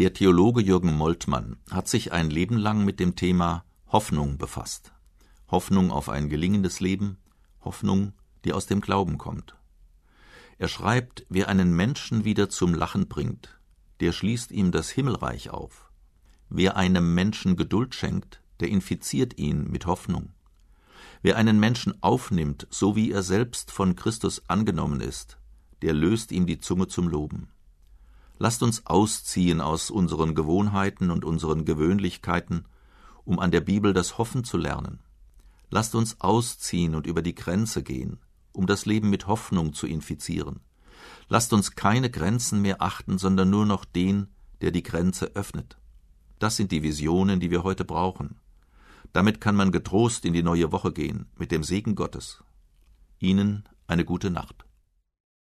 Der Theologe Jürgen Moltmann hat sich ein Leben lang mit dem Thema Hoffnung befasst. Hoffnung auf ein gelingendes Leben, Hoffnung, die aus dem Glauben kommt. Er schreibt, wer einen Menschen wieder zum Lachen bringt, der schließt ihm das Himmelreich auf. Wer einem Menschen Geduld schenkt, der infiziert ihn mit Hoffnung. Wer einen Menschen aufnimmt, so wie er selbst von Christus angenommen ist, der löst ihm die Zunge zum Loben. Lasst uns ausziehen aus unseren Gewohnheiten und unseren Gewöhnlichkeiten, um an der Bibel das Hoffen zu lernen. Lasst uns ausziehen und über die Grenze gehen, um das Leben mit Hoffnung zu infizieren. Lasst uns keine Grenzen mehr achten, sondern nur noch den, der die Grenze öffnet. Das sind die Visionen, die wir heute brauchen. Damit kann man getrost in die neue Woche gehen, mit dem Segen Gottes. Ihnen eine gute Nacht.